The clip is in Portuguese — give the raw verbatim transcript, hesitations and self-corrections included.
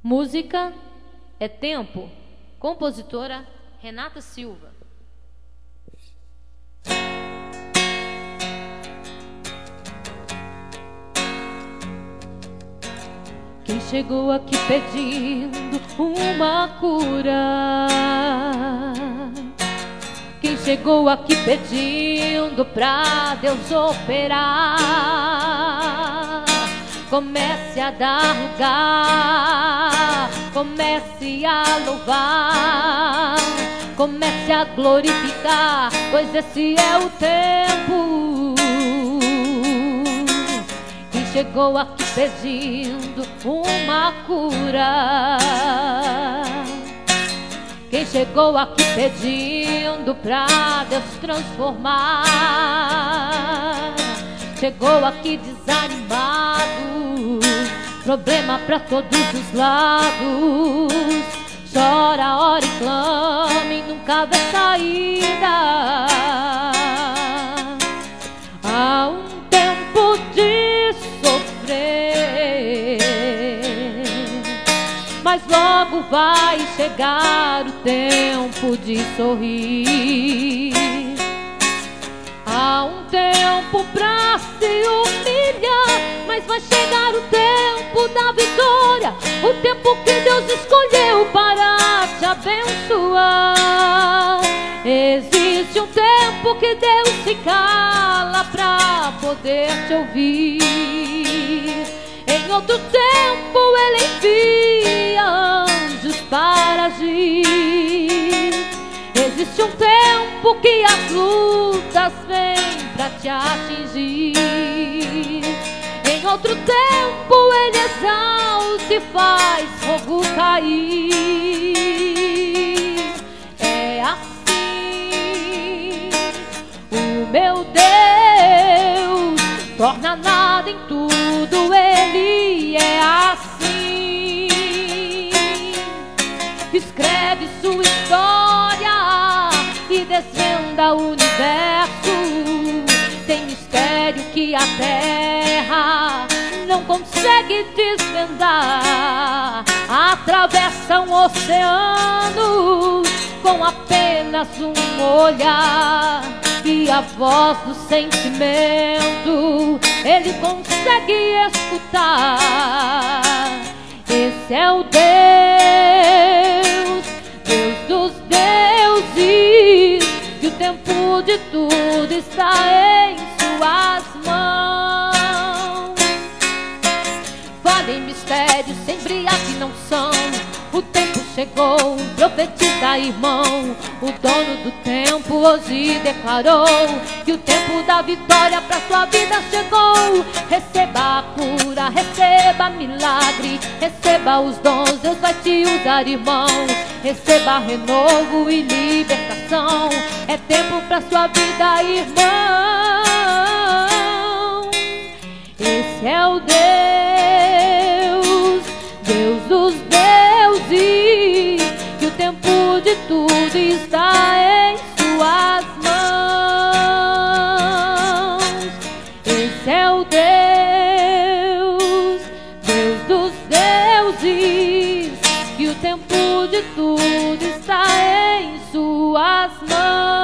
Música é Tempo. Compositora Renata Silva. Quem chegou aqui pedindo uma cura? Quem chegou aqui pedindo pra Deus operar? Comece a dar lugar, comece a louvar, comece a glorificar, pois esse é o tempo. Quem chegou aqui pedindo uma cura? Quem chegou aqui pedindo pra Deus transformar? Chegou aqui desanimado, problema pra todos os lados. Chora, ora e clama e nunca vê saída. Há um tempo de sofrer, mas logo vai chegar o tempo de sorrir. Há um tempo pra se humilhar, mas vai chegar o tempo da vitória, o tempo que Deus escolheu para te abençoar. Existe um tempo que Deus se cala pra poder te ouvir. Em outro tempo Ele envia anjos para agir. Existe um tempo que as lutas vêm pra te atingir. Em outro tempo Ele exalta e faz fogo cair. É assim, o meu Deus torna nada em tudo. Ele é assim, escreve sua história e desvenda o universo. Tem mistério que a terra não consegue desvendar. Atravessa um oceano com apenas um olhar e a voz do sentimento Ele consegue escutar. Esse é o Deus, Deus dos deuses, e o tempo de tudo está em suas mãos. Fale em mistérios sem brilhar que não são. O tempo chegou, profetiza, irmão. O dono do tempo hoje declarou que o tempo da vitória pra sua vida chegou. Receba a cura, receba milagre, receba os dons, Deus vai te usar, irmão. Receba renovo e libertação. É tempo pra sua vida, irmão. Esse é o Deus, Deus dos deuses, que o tempo de tudo está em suas mãos. Esse é o Deus, Deus dos deuses, que o tempo de tudo está em suas mãos.